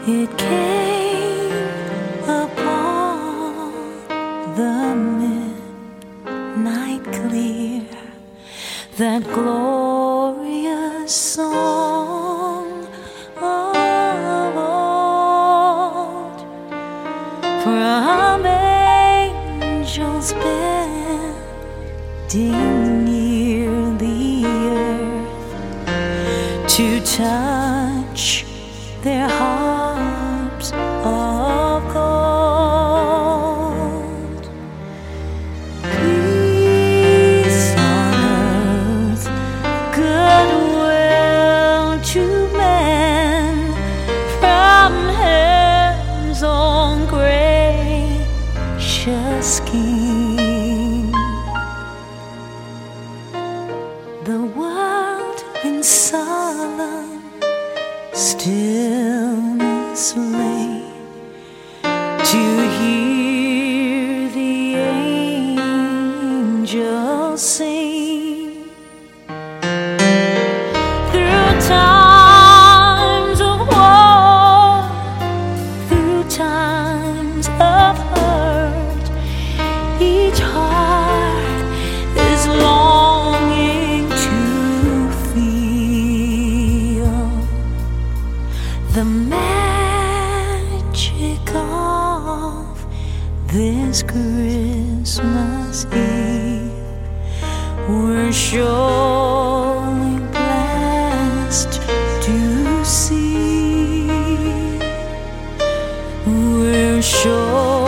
It came upon the midnight clear, that glorious song of old, from angels bending near the earth to touch their harps of gold. Peace on earth, goodwill to men, from heaven's own gracious scheme. The world in solemn stillness lay to hear the angels sing. Through times of war, through times of hurt, each heart is longing to feel the magic of this Christmas Eve. We're surely blessed to see. We're sure